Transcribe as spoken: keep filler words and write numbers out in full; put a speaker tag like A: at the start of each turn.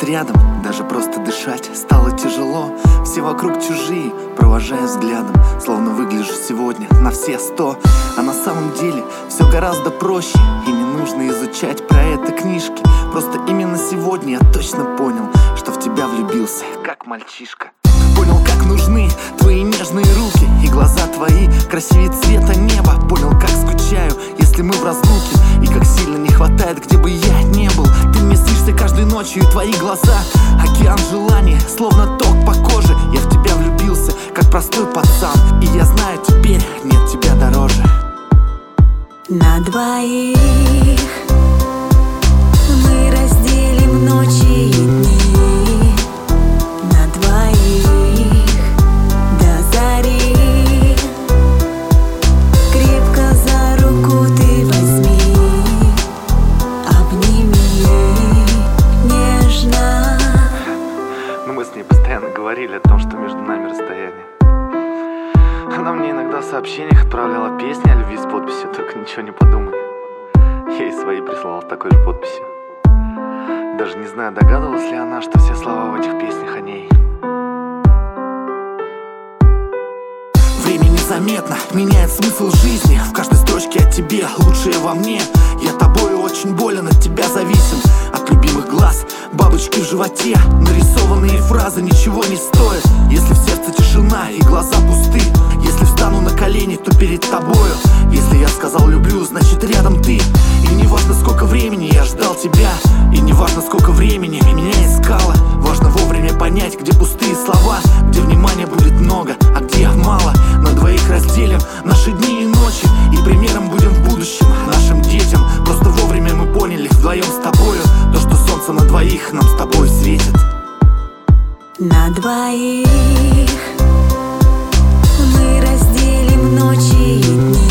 A: нет рядом, даже просто дышать стало тяжело. Все вокруг чужие, провожая взглядом, словно выгляжу сегодня на все сто. А на самом деле все гораздо проще, и не нужно изучать про это книжки. Просто именно сегодня я точно понял, что в тебя влюбился, как мальчишка. Понял, как нужны твои нежные руки и глаза твои красивее цвета неба. Понял, как скучаю, если мы в разлуке, и как сильно не хватает, где бы я не был. Ты мне снишься каждой ночью, и твои глаза океан желаний, словно ток по коже. Я в тебя влюбился, как простой пацан, и я знаю, теперь нет тебя дороже.
B: На двоих мы разделим ночи и дни. На двоих до зари. Крепко за руку ты возьми, обними нежно.
A: Но мы с ней постоянно говорили о том, что между нами расстояние. Она мне иногда в сообщениях отправляла песни о любви с подписью «Только ничего не подумай». Я ей свои прислал с такой же подписью. Даже не знаю, догадывалась ли она, что все слова в этих песнях о ней. Время незаметно меняет смысл жизни. В каждой строчке о тебе, лучшее во мне. Я тобою очень болен, от тебя зависим. От любимых глаз, бабочки в животе. Нарисованные фразы ничего не стоят, если в сердце тишина и глаза пусты. Если встану на колени, то перед тобою. Если я сказал люблю, значит рядом ты. И не важно, сколько времени я ждал тебя, и не важно, сколько времени меня искала. Важно вовремя понять, где пустые слова, где внимания будет много, а где мало. На двоих разделим наши дни и ночи, и примером будем в будущем нашим детям. Просто вовремя мы поняли вдвоем с тобою то, что солнце на двоих нам с тобой светит.
B: На двоих мы разделим ночи и дни.